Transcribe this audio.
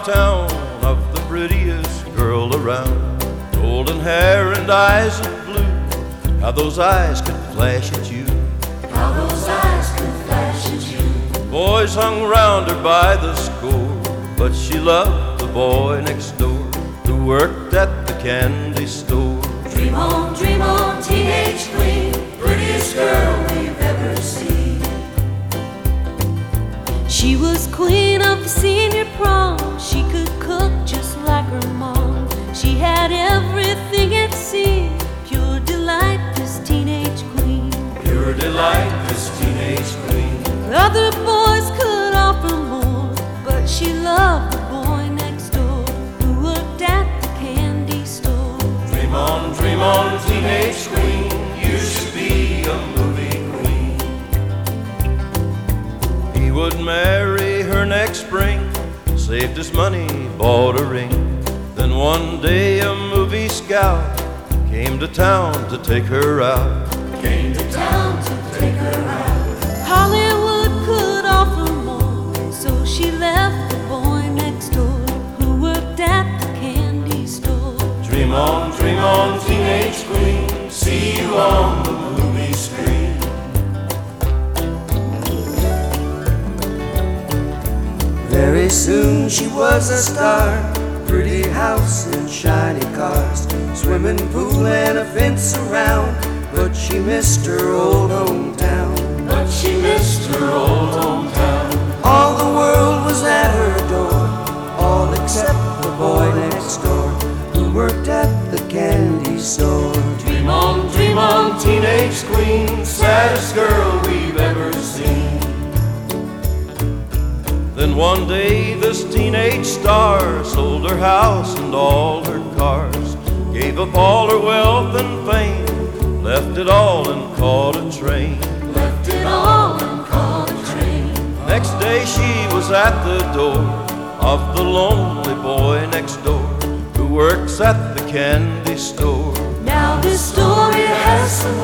town of the prettiest girl around. Golden hair and eyes of blue, how those eyes could flash at you. How those eyes could flash at you. Boys hung round her by the score, but she loved the boy next door who worked at the candy store. Dream on, teenage queen, prettiest girl we've ever seen. She was queen of the senior prom. She could cook just like her mom. She had everything it seemed. Pure delight, this teenage queen. Pure delight, this teenage queen. Other boys could offer more, but she loved the boy next door who worked at the candy store. Dream on, teenage queen, you should be a movie queen. He would marry her next spring, saved his money, bought a ring. Then one day a movie scout came to town to take her out. Came to town to take her out. Hollywood could offer more, so she left the boy next door who worked at the candy store. Dream on, teenage queen, see you on the movie screen. Very soon she was a star, pretty house and shiny cars, swimming pool and a fence around, but she missed her old hometown. But she missed her old hometown. All the world was at her door, all except the boy next door who worked at the candy store. Dream on, teenage queen, saddest girl we've ever seen. Then one day this teenage star sold her house and all her cars, gave up all her wealth and fame, left it all and caught a train. Left it all and caught a train. Next day she was at the door of the lonely boy next door who works at the candy store. Now this story has some